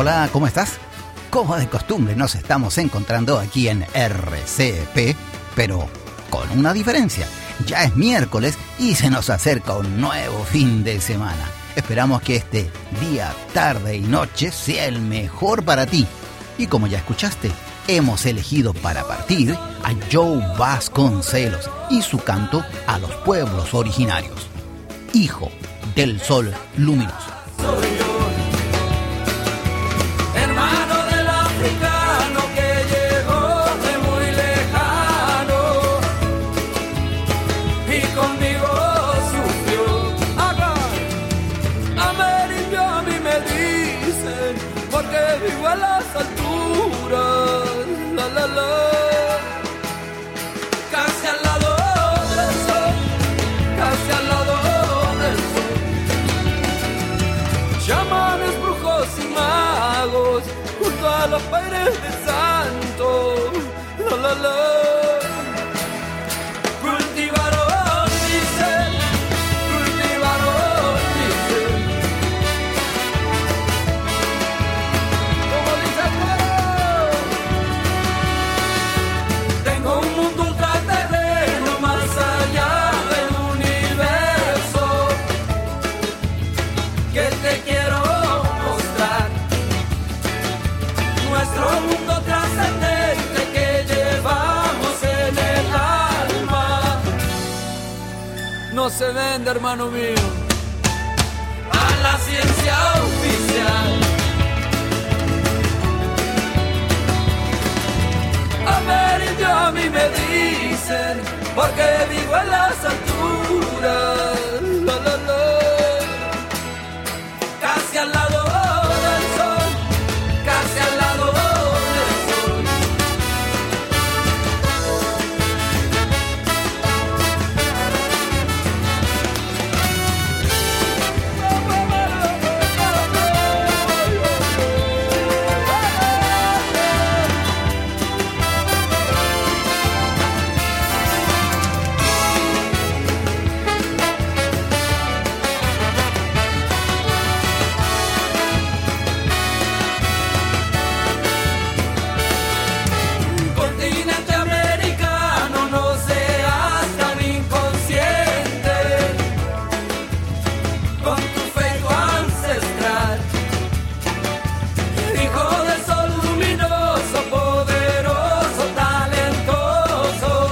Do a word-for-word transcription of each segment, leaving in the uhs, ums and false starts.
hola, ¿cómo estás? Como de costumbre nos estamos encontrando aquí en R C P, pero con una diferencia. Ya es miércoles y se nos acerca un nuevo fin de semana. Esperamos que este día, tarde y noche sea el mejor para ti. Y como ya escuchaste, hemos elegido para partir a Joe Vasconcelos y su canto a los pueblos originarios. Hijo del sol luminoso. Soy yo, hermano del africano que llegó de muy lejano y conmigo sufrió. Acá, amerindio a mí me dicen, porque vivo a las alturas, la la la, casi al lado del sol, casi al lado del sol. Chamanes, brujos y magos, junto a los padres de santo, la la la. Cultivaron, dicen, cultivaron, dicen. Como dice el pueblo, tengo un mundo ultraterreno más allá del universo que te quiero mostrar. Nuestro mundo trascendente que llevamos en el alma no se vende, hermano mío, a la ciencia oficial. Amerindio a mí me dicen, porque vivo en las alturas, la la la, casi al lado del sol, casi al lado del sol. Continente americano, no seas tan inconsciente con tu fe ancestral. Hijo del sol luminoso, poderoso, talentoso,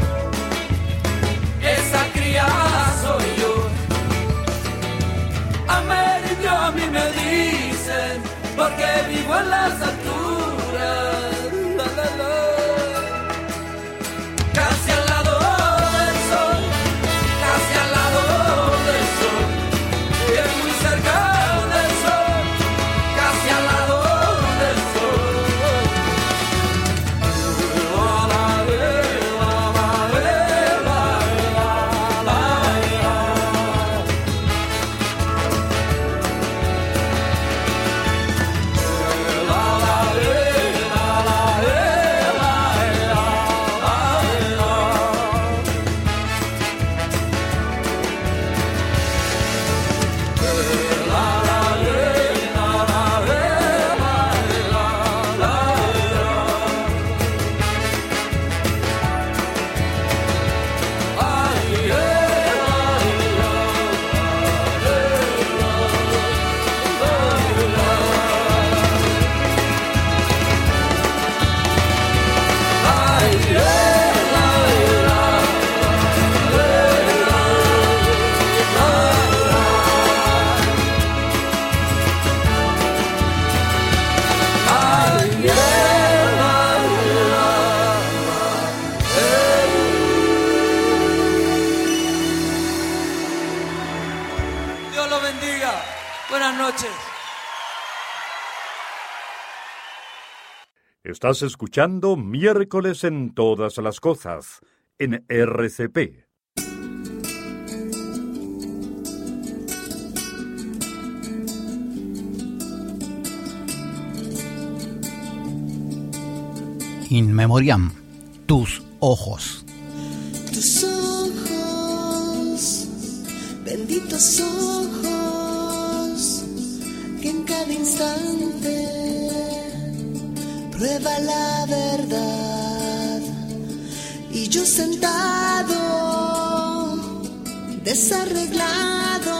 esa cría soy yo. Amerindio a mí me dicen, porque vivo en las alturas, la la la. Casi al lado del sol, casi al lado del sol, bien muy cerca del sol, casi al lado del sol. La, la, la, la, la, la, la, la. Dios los bendiga. Buenas noches. Estás escuchando Miércoles en Todas las Cosas, en R C P. In memoriam, tus ojos. Tus ojos, benditos ojos, que en cada instante prueba la verdad. Y yo sentado, desarreglado,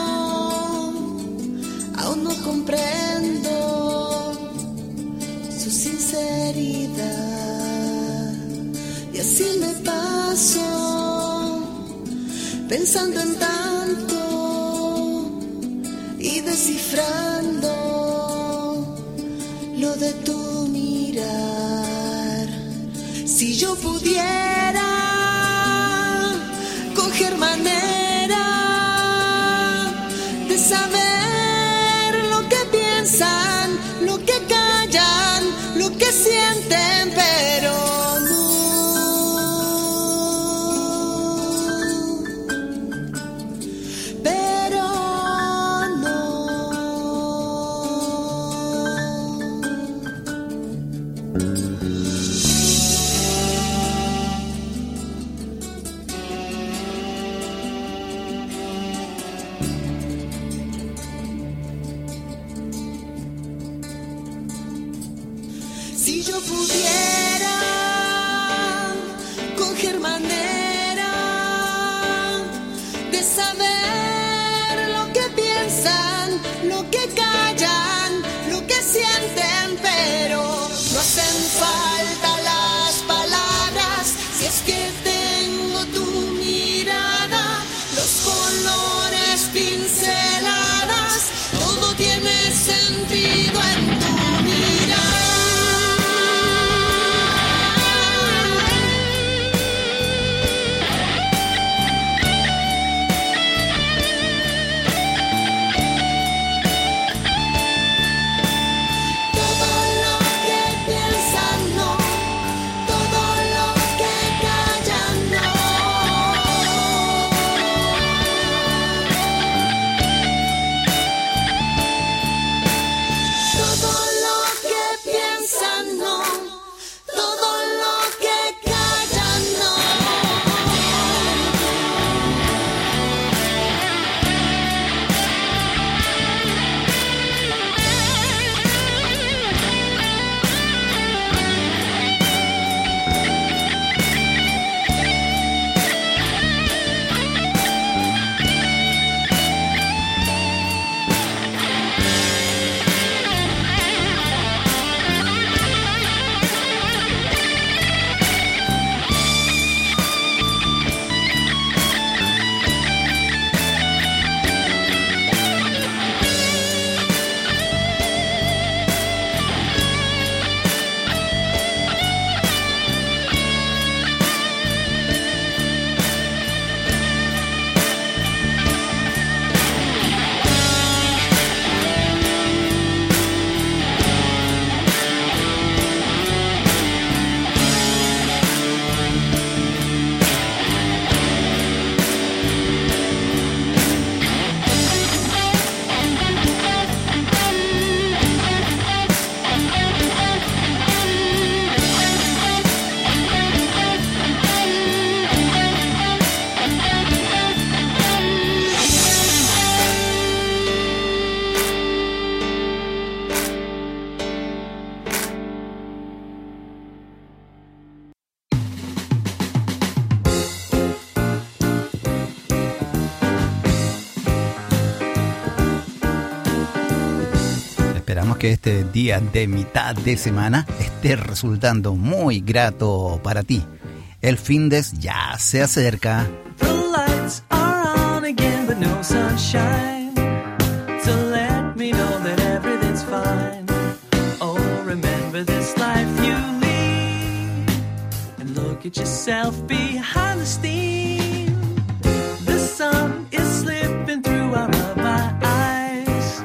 aún no comprendo su sinceridad. Y así me paso, pensando en tanto y descifrando lo de tu mirar. Si yo pudiera coger manera de saber lo que piensan, lo que callan, lo que sienten, pero no. Pero no. Si yo pudiera coger manera de saber lo que piensan, lo que callan, lo que sienten, pero no hacen falta las palabras si es que tengo tu mirada, los colores pinceladas, todo tiene sentido en tu mirada. Esperamos que este día de mitad de semana esté resultando muy grato para ti. El findes ya se acerca. The lights are on again, but no sunshine to let me know that everything's fine. Oh, remember this life you lead and look at yourself behind the steam. The sun is slipping through out of my eyes.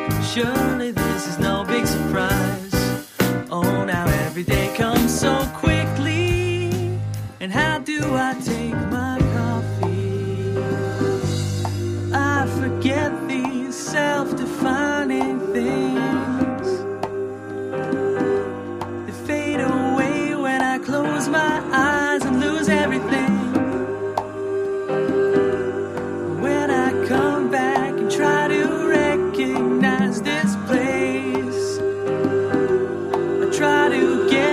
Surely this is no big surprise. Oh, now every day comes so quickly. And how do I take my coffee? I forget these self-defining things. They fade away when I close my eyes and lose everything. When I come back and try to recognize this place, I try to get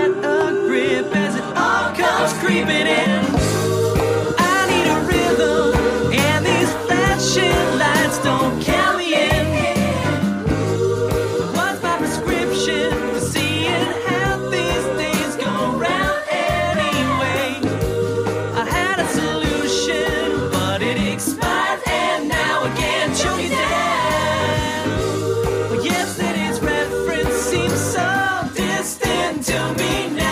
creeping in. I need a rhythm, and these flashing lights don't count me in. What's my prescription for seeing how these things go round anyway? I had a solution, but it expired, and now I can't choke it down. Well, yesterday's reference seems so distant to me now.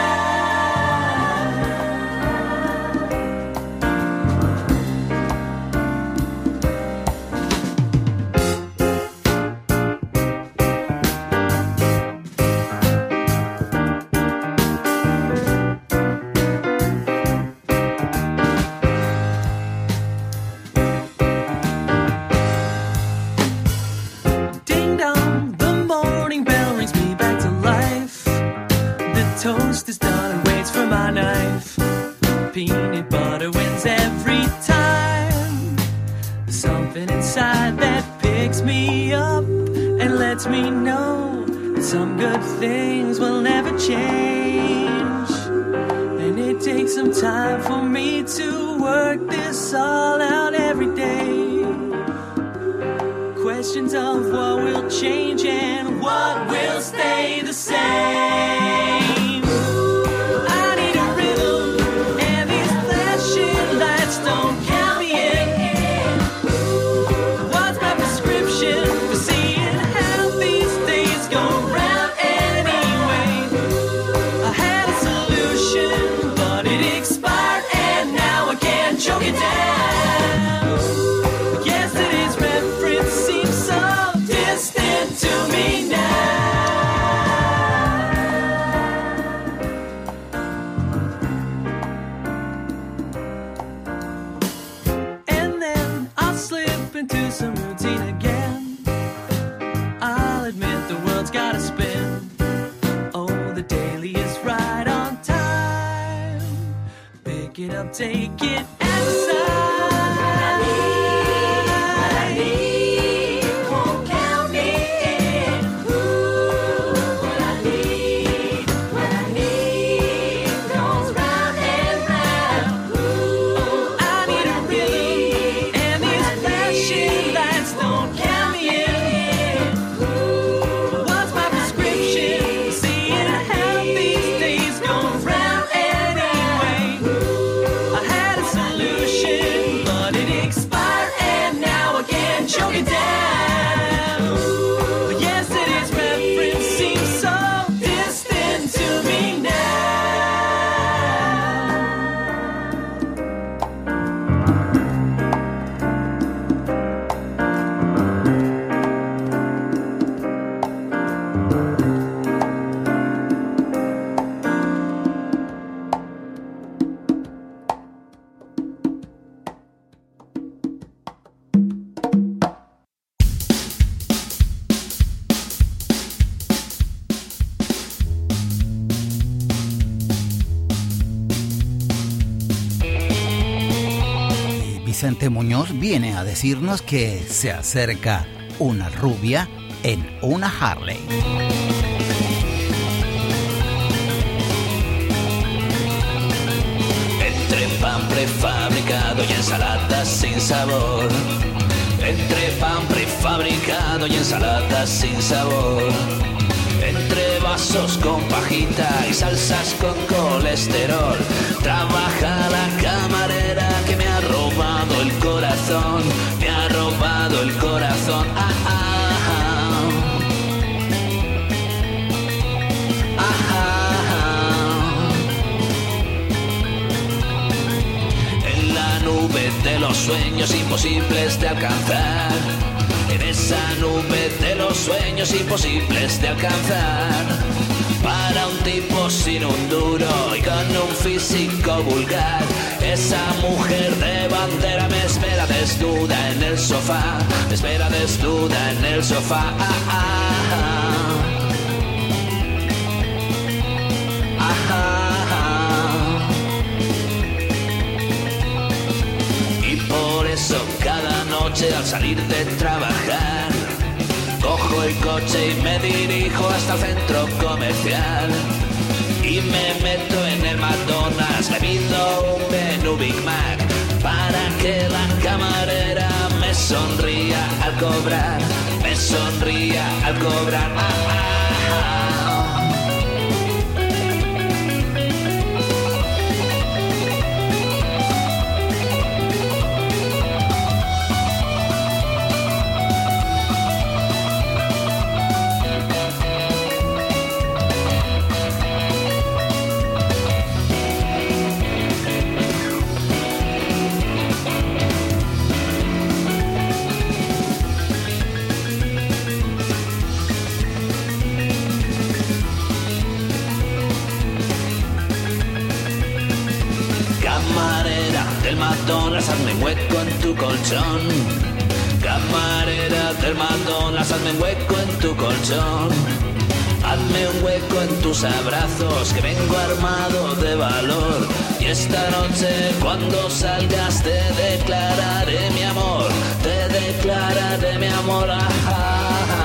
Ding dong, the morning bell rings me back to life. The toast is done and waits for my knife. Peanut butter wins every time. There's something inside that picks me up and lets me know that some good things will never change. And it takes some time for me to work this all out every day. Questions of what will change and what will stay the same. I need a rhythm, and these flashing lights don't count me in. What's my prescription for seeing how these days go round anyway? I had a solution, but it expired, and now I can't choke it down. Yesterday's reference seems so distant to me now. And then I'll slip into some routine again. I'll admit the world's gotta spin. Oh, the daily is right on time. Pick it up, take it as a sign. Choke it down. But yesterday's reference seems so distant to me now. Vicente Muñoz viene a decirnos que se acerca una rubia en una Harley. Entre pan prefabricado y ensaladas sin sabor. Entre pan prefabricado y ensaladas sin sabor. Entre vasos con pajita y salsas con colesterol. Trabaja la camarera que me ha robado el corazón. Me ha robado el corazón. Ah, ah, ah. Ah, ah. En la nube de los sueños imposibles de alcanzar. En esa nube de los sueños imposibles de alcanzar. Para un tipo sin un duro y con un físico vulgar. Esa mujer de bandera me espera desnuda en el sofá. Me espera desnuda en el sofá. Ah, ah, ah. Ah, ah. Y por eso cada noche al salir de trabajar cojo el coche y me dirijo hasta el centro comercial y me meto en el McDonald's, me cobrar. Ah, ah, ah. Camarera del McDonald's, hazme un hueco en tu colchón. Camarera del McDonald's, hazme un hueco en tu colchón. Hazme un hueco en tus abrazos, que vengo armado de valor. Y esta noche cuando salgas te declararé mi amor. Te declararé mi amor. Ajá.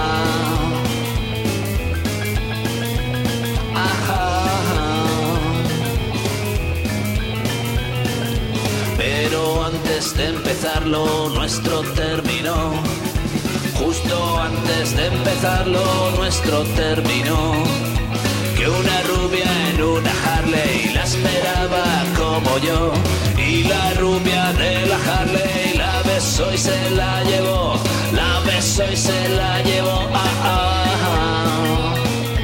Pero antes de empezarlo nuestro terminó. Justo antes de empezarlo nuestro terminó. Que una rubia en una Harley la esperaba como yo. Y la rubia de la Harley la besó y se la llevó. La besó y se la llevó. Ah, ah, ah.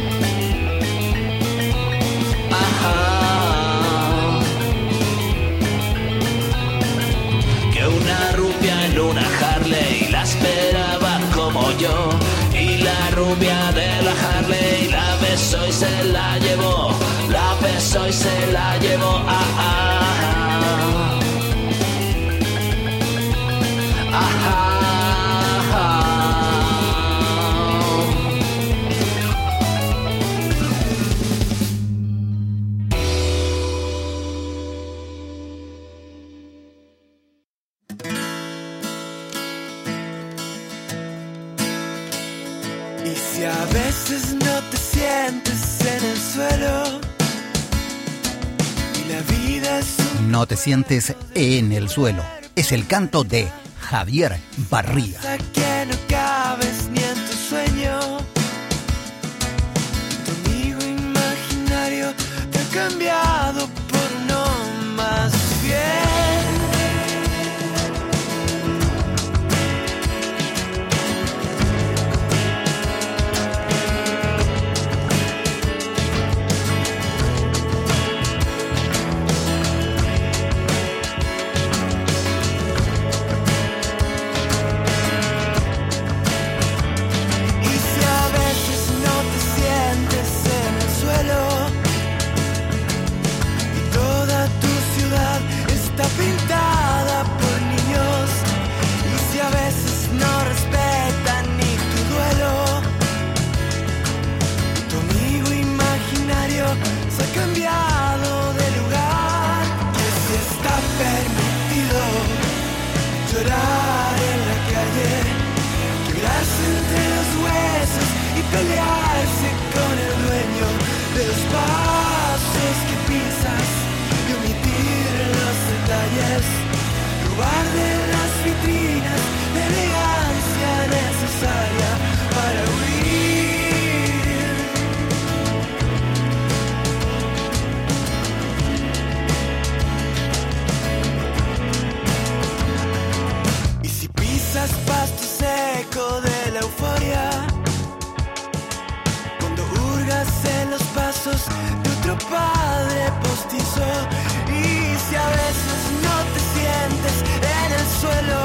Ajá. Que una rubia en una Harley la esperaba como yo. Y la rubia de la Harley la besó y se la llevó. La besó y se la llevó. Ah, ah, ah. Ajá. Y si a veces no te sientes en el suelo y la vida es un... No te sientes en el suelo. Es el canto de Javier Barría. cosa que no cabes ni en tu sueño. Tu amigo imaginario te ha cambiado por uno más fiel. Pintada por niños, y si a veces no respetan ni tu duelo, tu amigo imaginario se ha cambiado de lugar. Que si está permitido llorar en la calle, quebrarse entre los huesos y pelearse con el dueño de los pasos que pisas y omitir los detalles, robar de las vitrinas la elegancia necesaria para huir. Y si pisas pasto seco de la euforia, cuando hurgas en los pasos de otro padre postizo, y si a veces no te sientes en el suelo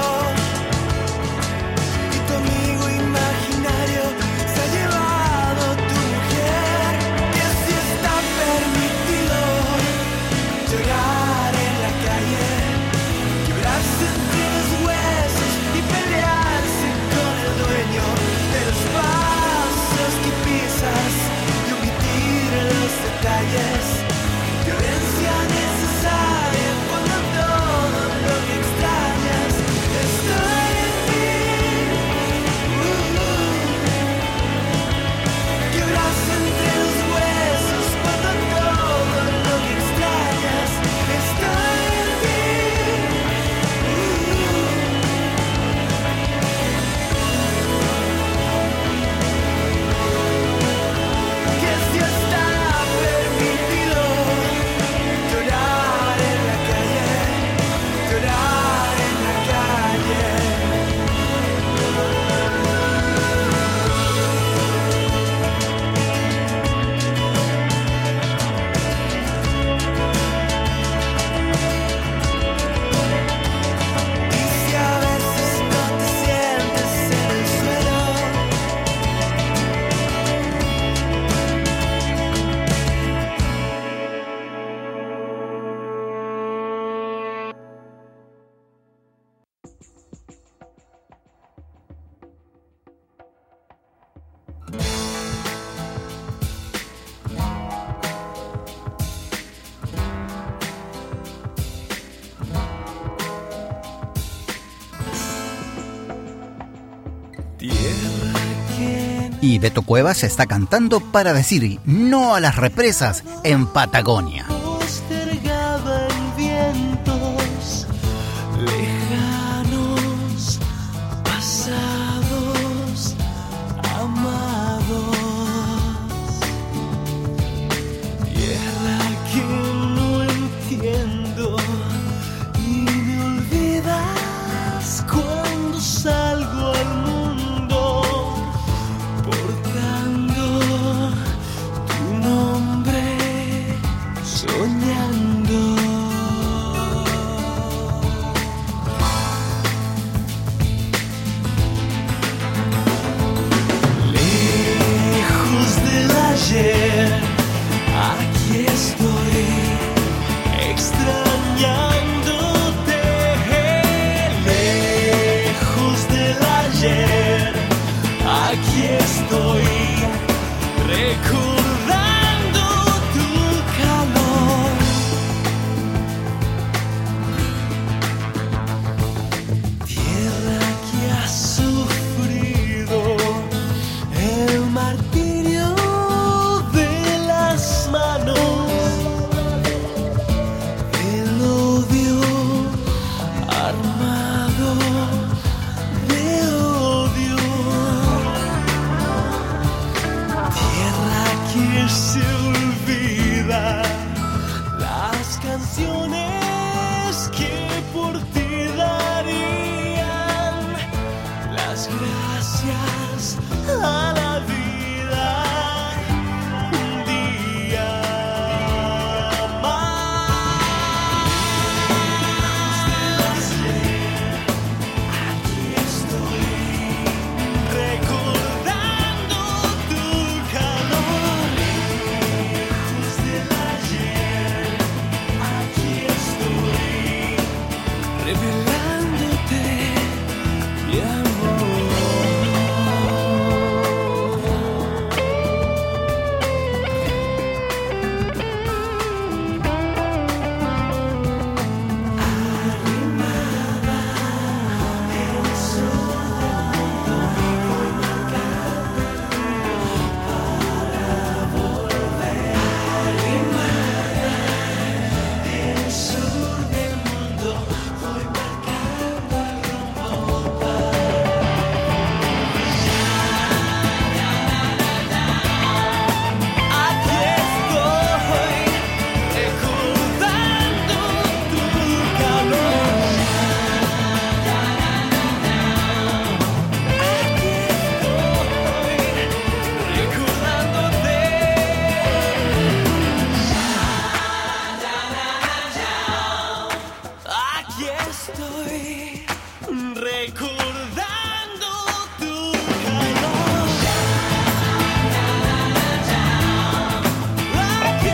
y tu amigo imaginario se ha llevado tu mujer, que si está permitido llorar en la calle, quebrarse entre los huesos y pelearse con el dueño de los pasos que pisas y omitir los detalles. Violencia necesaria cuando todo lo que extrañas está en ti. Uh, Quebrarse entre los huesos cuando todo lo que extrañas está en ti. Uh, Y Beto Cuevas está cantando para decir no a las represas en Patagonia. Postergaba en vientos lejanos, pasados, amados. Tierra que no entiendo y me olvidas cuando salgo al mundo portando tu nombre, soñando. Lejos del ayer, aquí estoy extrañándote. Lejos del ayer, aquí estoy recordando tu calor. Tierra que ha sufrido el martirio de las manos, el odio armado de odio. Tierra que se olvida las canciones que por ti darían las gracias a la vida un día más. Aquí estoy recordando tu calor. Lejos del ayer, aquí estoy revelándote mi amor. Aquí estoy recordando tu calor. Aquí estoy recordándote. Aquí estoy recordando tu calor. Aquí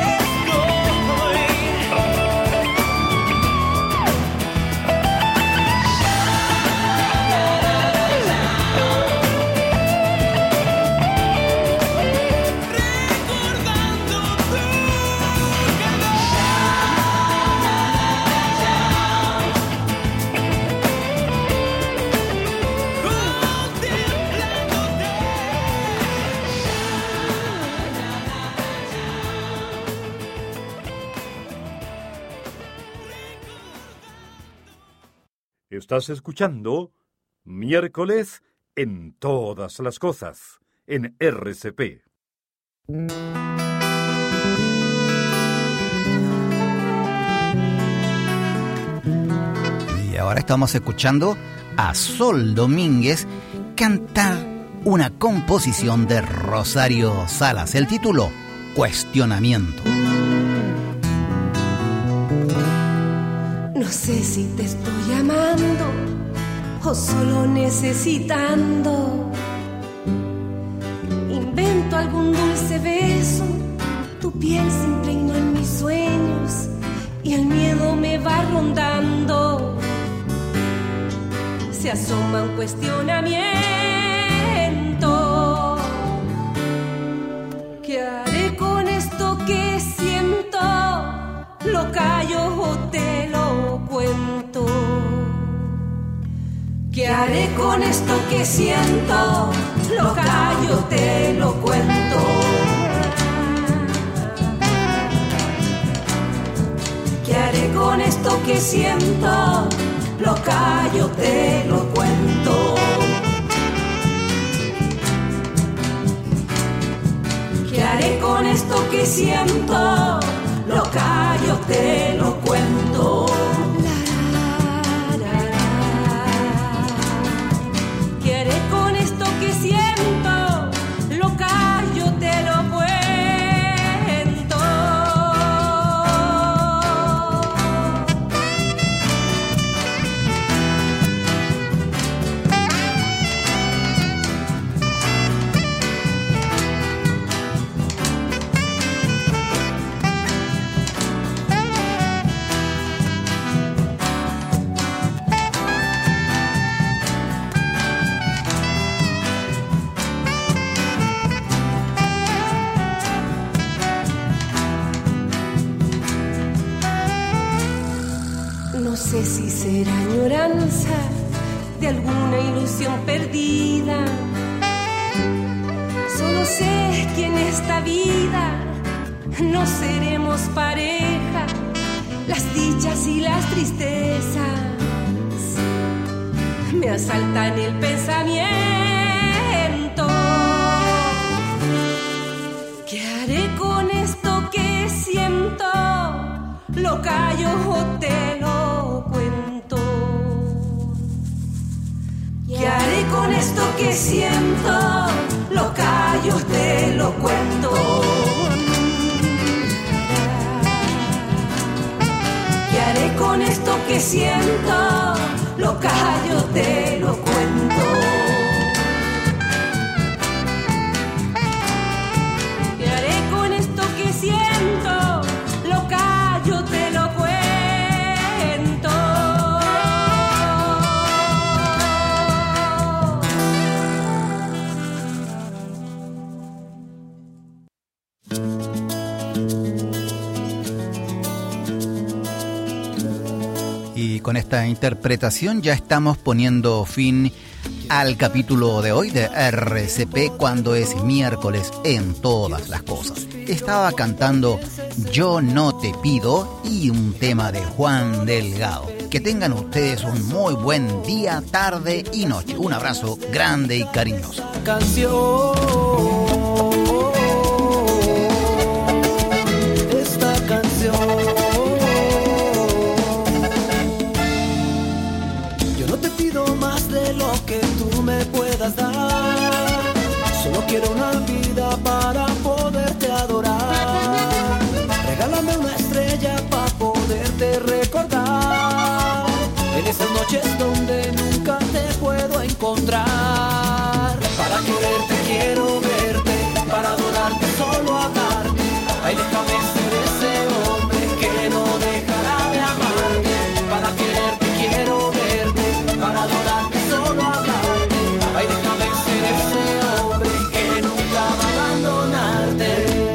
Estás escuchando Miércoles en Todas las Cosas, en R C P. Y ahora estamos escuchando a Sol Domínguez cantar una composición de Rosario Salas. El título, Cuestionamiento. No sé si te estoy amando o solo necesitando. Invento algún dulce beso, tu piel se impregnó en mis sueños y el miedo me va rondando. Se asoma un cuestionamiento. ¿Qué haré con esto que siento? ¿Lo callo o te lo cuento? ¿Qué haré con esto que siento? lo callo, te lo cuento. ¿Qué haré con esto que siento? Lo callo, te lo cuento. ¿Qué haré con esto que siento? Lo callo, te lo cuento. ¿Qué haré con esto que siento? Lo callo, te lo cuento. No sé si será añoranza de alguna ilusión perdida. Solo sé que en esta vida no seremos pareja. Las dichas y las tristezas me asaltan el pensamiento. ¿Qué haré con esto que siento? Lo callo o te lo cuento. ¿Qué haré con esto que siento? Lo callo, te lo cuento. ¿Qué haré con esto que siento? Lo callo, te lo cuento. ¿Qué haré con esto que siento? Lo callo, te lo cuento. Y con esta interpretación ya estamos poniendo fin al capítulo de hoy de R C P cuando es miércoles en todas las cosas. Estaba cantando Yo no te pido y un tema de Juan Delgado. Que tengan ustedes un muy buen día, tarde y noche. Un abrazo grande y cariñoso. Canción, esta canción. Yo no te pido más de lo que tú me puedas dar. Solo quiero una vida para poderte adorar. Regálame una estrella para poderte recordar. En esas noches donde nunca te puedo encontrar. Para quererte quiero verte, para adorarte solo amarte. Ay, déjame ser ese hombre que no dejará de amarte. Para quererte quiero verte, para adorarte solo amarte. Ay, déjame ser ese hombre que nunca va a abandonarte.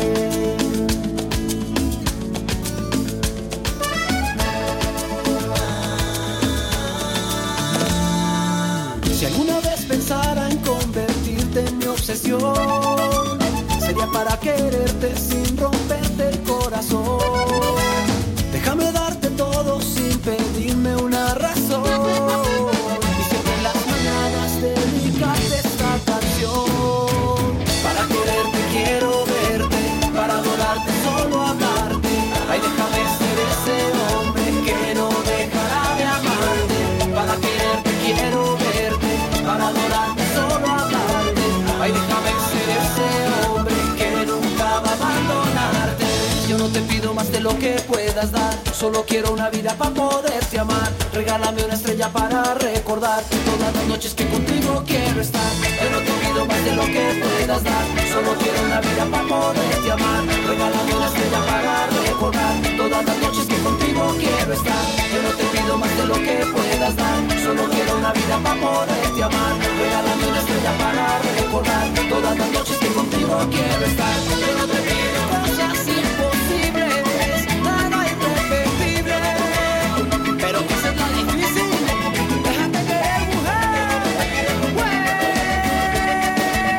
Si alguna vez pensara en convertirte en mi obsesión, sería para quererte sin romperte el corazón. Déjame darte todo sin pedirme una razón. Y siempre en las mañanas dedicarte esta canción. Para quererte quiero verte, para adorarte solo amarte. Ay, déjame ser ese hombre que no dejará de amarte. Para quererte quiero verte, para adorarte solo amarte. Ay, déjame ser ese hombre que nunca va a abandonarte. Yo no te pido más de lo que puedas dar. Solo quiero una vida para poderte amar. Regálame una estrella para recordar todas las noches que contigo quiero estar. Yo no te pido más de lo que puedas dar. Solo quiero una vida para poderte amar. Regálame una estrella para recordar todas las noches que contigo quiero estar. Yo no te pido más de lo que puedas dar. Solo quiero una vida para poderte amar. Regálame una estrella para recordar todas las noches que contigo quiero estar. Yo no te pido cosas imposibles, nada irrepetible, pero que se tan difícil. Déjate querer, mujer. Mujer.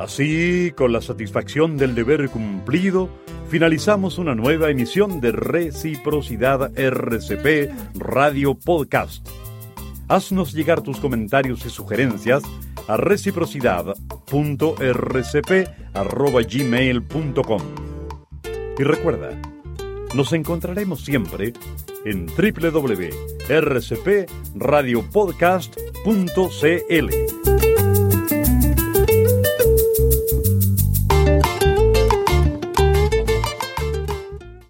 Así, con la satisfacción del deber cumplido, finalizamos una nueva emisión de Reciprocidad R C P Radio Podcast. Haznos llegar tus comentarios y sugerencias a reciprocidad punto r c p arroba gmail punto com. Y recuerda, nos encontraremos siempre en w w w punto r c p radio podcast punto c l.